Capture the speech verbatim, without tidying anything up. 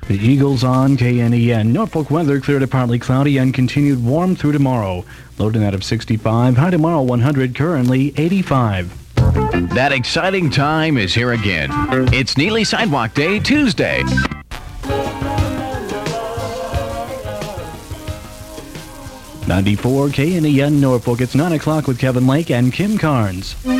The Eagles on K N E N. Norfolk weather clear to partly cloudy and continued warm through tomorrow. Low tonight of sixty-five. High tomorrow one hundred. Currently eighty-five. That exciting time is here again. It's Neely Sidewalk Day, Tuesday. ninety-four K N E N Norfolk. It's nine o'clock with Kevin Lake and Kim Carnes.